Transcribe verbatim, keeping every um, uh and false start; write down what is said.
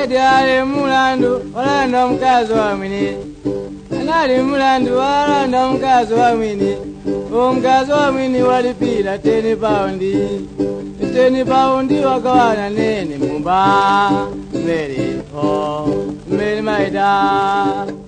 Kati ali mulandu walanda mukazi wa mwini. Anali mulandu walanda mukazi wa mwini. Omukazi wa mwini walipira teni paundi. Teni paundi wakawana nene mumba. Mary, oh, Mary my da.